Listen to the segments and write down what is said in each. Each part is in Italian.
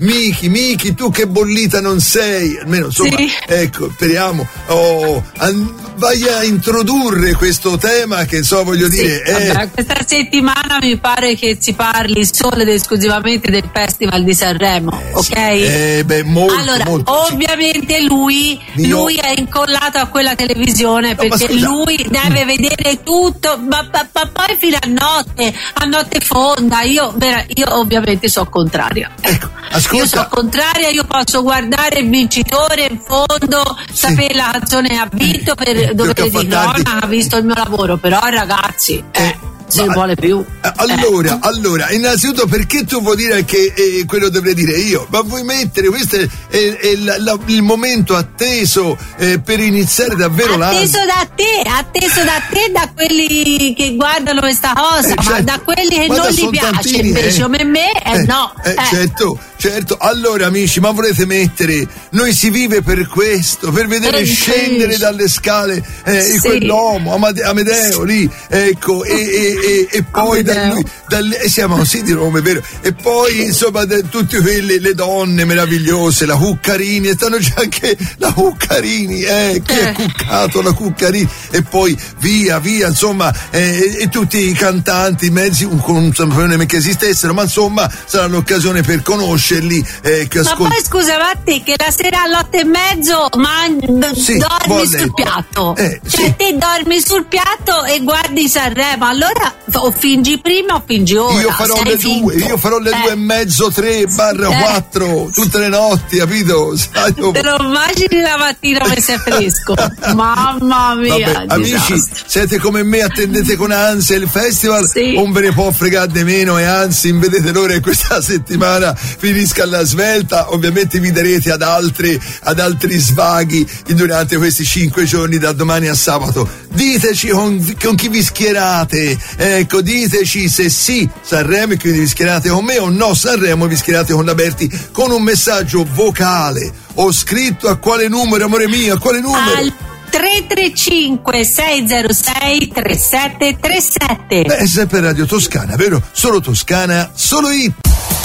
Miki, tu che bollita non sei, almeno insomma, sì. Ecco, speriamo. Vai a introdurre questo tema che voglio dire. Vabbè, questa settimana mi pare che si parli solo ed esclusivamente del Festival di Sanremo, ok? Molto, allora, molto, ovviamente lui è incollato a quella televisione perché lui deve vedere tutto, ma poi fino a notte fonda. Io ovviamente sono contraria. Ecco, ascolta. Io sono contraria, io posso guardare il vincitore in fondo, sapere la canzone ha vinto per dovere di nonna, ha visto il mio lavoro, però ragazzi se ne vuole più. Allora, innanzitutto perché tu vuoi dire che quello dovrei dire io? Ma vuoi mettere, questo è il momento atteso per iniziare davvero atteso da te, da quelli che guardano questa cosa, ma da quelli che non gli piace invece, come me, no. Certo, allora amici, ma volete mettere, noi si vive per questo, per vedere scendere dalle scale quell'uomo, Amedeo lì, ecco, e poi da lui, siamo sì di nome, vero? E poi insomma tutte quelle, le donne meravigliose, la Cuccarini, stanno già anche la Cuccarini, chi è cuccato la Cuccarini, e poi via, insomma, e tutti i cantanti, i mezzi, non sapevano che esistessero, ma insomma sarà l'occasione per conoscerli. Ma poi scusa, ma te che la sera alle 8:30 dormi sul piatto, te dormi sul piatto e guardi Sanremo, allora o fingi prima o fingi ora. Io farò le 2:30, 3/4 tutte le notti, capito? Te lo immagini la mattina come sei fresco. Mamma mia. Vabbè, amici, siete come me, attendete con ansia il festival, non ve ne può fregare di meno, e anzi vedete l'ora che questa settimana finisca alla svelta. Ovviamente vi darete ad altri svaghi durante questi 5 giorni da domani a sabato. Diteci con chi vi schierate, ecco, diteci se sì Sanremo e quindi vi schierate con me, o no Sanremo vi schierate con la Berti, con un messaggio vocale o scritto. A quale numero, amore mio, a quale numero? Al 335 606 3737. È sempre Radio Toscana, vero? Solo Toscana, solo hit.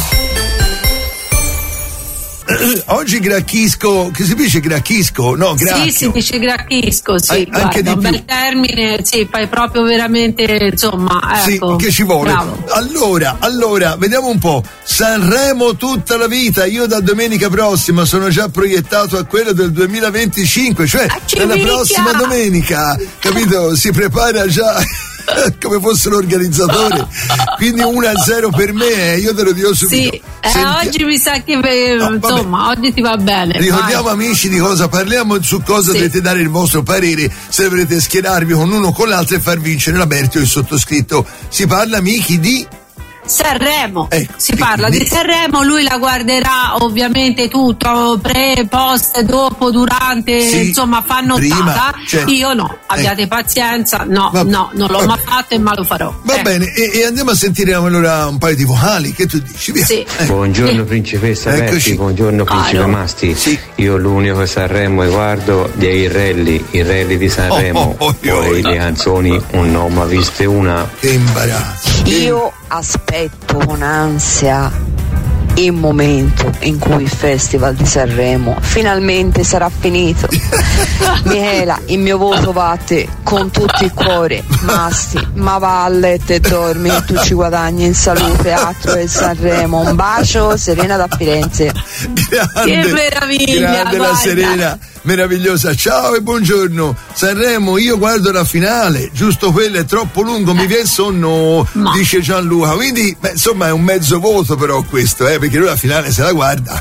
Oggi gracchisco, che si dice gracchisco? No, gracchio. Sì, si dice gracchisco, sì, anche guarda, un bel termine, sì, fai proprio veramente, insomma, ecco. Sì, che ci vuole. Bravo. Allora, vediamo un po'. Sanremo tutta la vita, io da domenica prossima sono già proiettato a quello del 2025, cioè nella prossima domenica, capito? Si prepara già come fosse l'organizzatore, quindi 1-0 per me, io te lo dico subito. Sì, oggi mi sa che insomma oggi ti va bene. Ricordiamo amici di cosa parliamo, su cosa dovete dare il vostro parere, se dovrete schierarvi con uno o con l'altro e far vincere la Berti o il sottoscritto. Si parla, amici, di Sanremo, si parla di Sanremo, lui la guarderà ovviamente tutto, pre, post, dopo, durante, insomma fa nottata, io no, abbiate pazienza, non l'ho mai fatto e mai lo farò. Va bene, e andiamo a sentire allora un paio di vocali, che tu dici, via. Buongiorno principessa Berti, buongiorno principe Masti, io l'unico Sanremo che guardo è i rally di Sanremo, poi le canzoni un no ma viste una. Che imbarazzo. Io aspetto con ansia il momento in cui il Festival di Sanremo finalmente sarà finito. Michela, il mio voto va a te con tutto il cuore. Masti, ma va a letto e dormi, tu ci guadagni in salute. Altro del Sanremo, un bacio, Serena da Firenze. Grande, che meraviglia, grande la Serena, meravigliosa. Ciao e buongiorno. Sanremo, io guardo la finale, giusto, quello è troppo lungo, mi viene sonno, dice Gianluca, quindi insomma è un mezzo voto però questo, perché lui la finale se la guarda.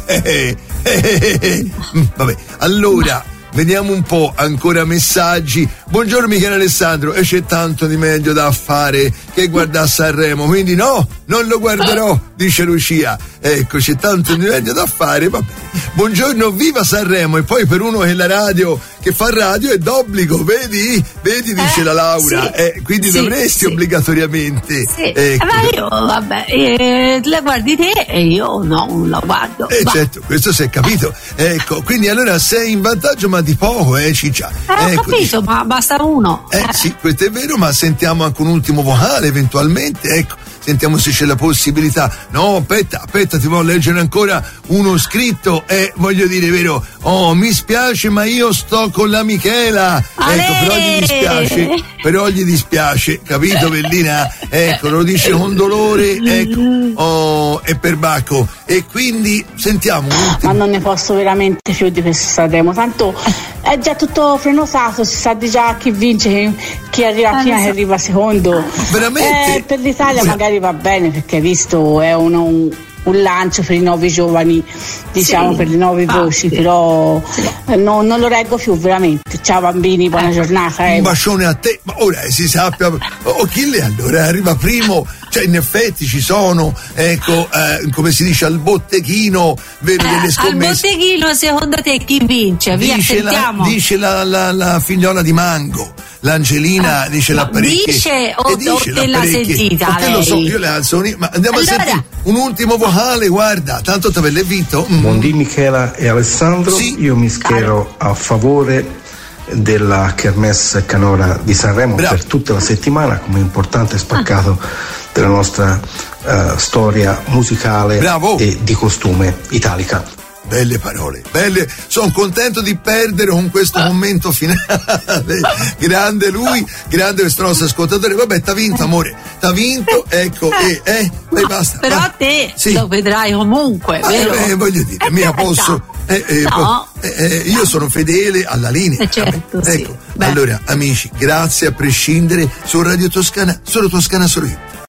Vabbè, allora vediamo un po' ancora messaggi. Buongiorno Michele Alessandro, e c'è tanto di meglio da fare che guardare Sanremo, quindi no, non lo guarderò, dice Lucia. Ecco, c'è tanto di meglio da fare, vabbè. Buongiorno, viva Sanremo, e poi per uno che la radio, che fa radio è d'obbligo, vedi dice la Laura, quindi dovresti obbligatoriamente. Ecco. Ma io vabbè, la guardi te e io non la guardo. Certo, questo si è capito. Ecco, quindi allora sei in vantaggio ma di poco, Ciccia. Ho capito, ma basta uno. Sì, questo è vero, ma sentiamo anche un ultimo vocale eventualmente, ecco. sentiamo se c'è la possibilità. No, aspetta, ti voglio leggere ancora uno scritto, voglio dire, vero? Oh, mi spiace, ma io sto con la Michela. Ecco, però gli dispiace, capito, Bellina? Ecco, lo dice con dolore, ecco. Oh, e per Bacco. E quindi sentiamo. Ma non ne posso veramente più di questo Sanremo, tanto è già tutto prenotato, si sa di già chi vince, chi arriva prima, chi arriva secondo. Veramente? Per l'Italia magari va bene, perché visto è un lancio per i nuovi giovani, diciamo, per le nuove voci, però non lo reggo più veramente. Ciao bambini, buona giornata. Un bacione a te, ma ora si sappia, Achille allora arriva primo, cioè in effetti ci sono, ecco, come si dice, al botteghino, vero, delle scommesse. Al botteghino, secondo te chi vince? Via, sentiamo. Dice la figliola di Mango. L'Angelina dice l'apparecchio. Dice o te l'ha sentita? Perché lo so, io le canzoni, ma andiamo a sentire un ultimo vocale, guarda, tanto te l'hai vinto. Buondì Michela e Alessandro, sì. Io mi schiero a favore della Kermesse Canora di Sanremo. Bravo. Per tutta la settimana come importante spaccato della nostra storia musicale. Bravo. E di costume italica. Belle parole, belle, sono contento di perdere con questo commento finale. Grande lui, grande questo nostro ascoltatore. Vabbè, t'ha vinto, amore, t'ha vinto, ecco, e basta. Però a te lo vedrai comunque, vero? Voglio dire, mica posso. Io sono fedele alla linea. Certo, sì. Ecco, allora, amici, grazie a prescindere su Radio Toscana, solo Toscana, solo io.